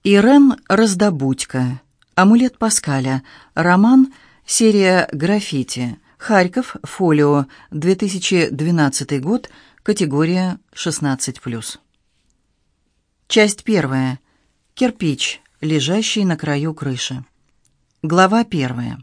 Ирен Раздобудько. Амулет Паскаля. Роман. Серия «Граффити». Харьков. Фолио. 2012 год. Категория 16+. Часть 1. Кирпич, лежащий на краю крыши. Глава 1.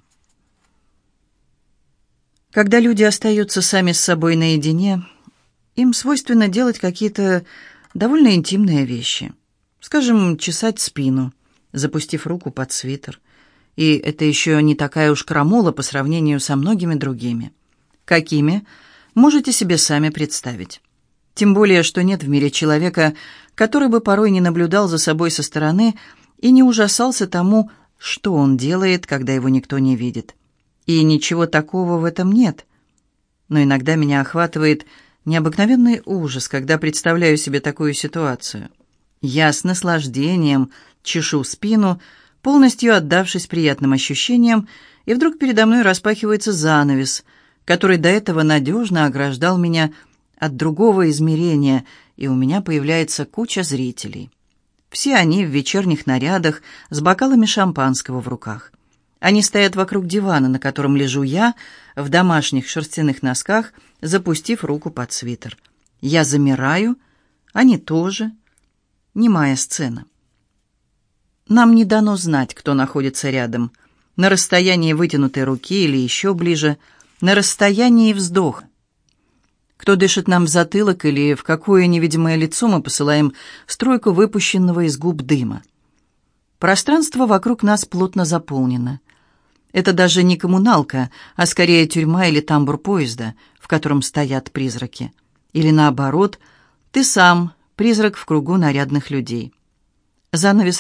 Когда люди остаются сами с собой наедине, им свойственно делать какие-то довольно интимные вещи. Скажем, чесать спину, запустив руку под свитер. И это еще не такая уж крамола по сравнению со многими другими. Какими, можете себе сами представить. Тем более, что нет в мире человека, который бы порой не наблюдал за собой со стороны и не ужасался тому, что он делает, когда его никто не видит. И ничего такого в этом нет. Но иногда меня охватывает необыкновенный ужас, когда представляю себе такую ситуацию. Я с наслаждением чешу спину, полностью отдавшись приятным ощущениям, и вдруг передо мной распахивается занавес, который до этого надежно ограждал меня от другого измерения, и у меня появляется куча зрителей. Все они в вечерних нарядах, с бокалами шампанского в руках. Они стоят вокруг дивана, на котором лежу я, в домашних шерстяных носках, запустив руку под свитер. Я замираю, они тоже. Немая сцена. Нам не дано знать, кто находится рядом. На расстоянии вытянутой руки или еще ближе, на расстоянии вздоха. Кто дышит нам в затылок или в какое невидимое лицо мы посылаем струйку выпущенного из губ дыма. Пространство вокруг нас плотно заполнено. Это даже не коммуналка, а скорее тюрьма или тамбур поезда, в котором стоят призраки. Или наоборот, ты сам призрак в кругу нарядных людей. Занавес